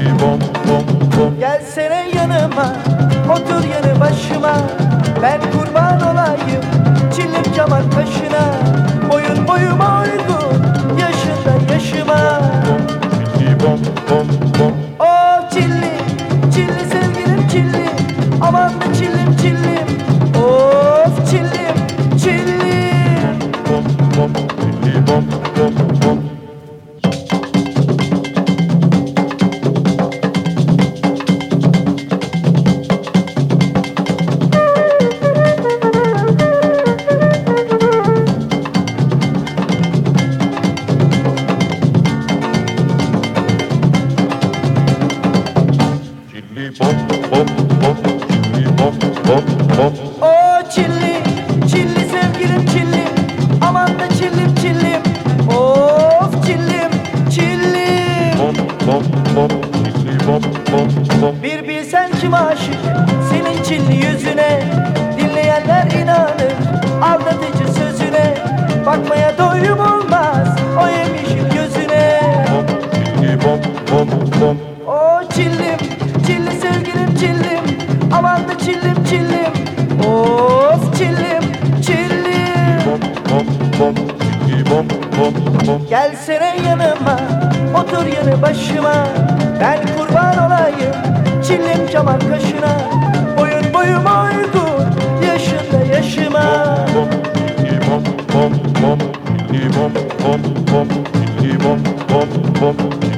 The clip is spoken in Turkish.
Gelsene yanıma, otur yanı başıma. Ben kurban olayım çillim keman kaşına. Boyun boyuma uygun, yaşında yaşıma. Oh çilli, çilli sevgilim çilli. Aman da çillim çillim. Of çillim, çillim. O çilli, çilli sevgilim çilli. Aman da çillim çillim. Of çillim, çillim. Bir bilsen kim aşık senin çilli yüzüne. Dinleyenler inanır aldatıcı sözüne. Bakmaya doyum olmaz o yemişin gözüne. O çillim, çilli sevgilim çillim. Aman da çillim çillim. Of çillim, çillim. Gelsene yanıma, otur yanı başıma. Ben kurban olayım çillim keman kaşına. Boyun boyuma uygun, yaşında yaşıma.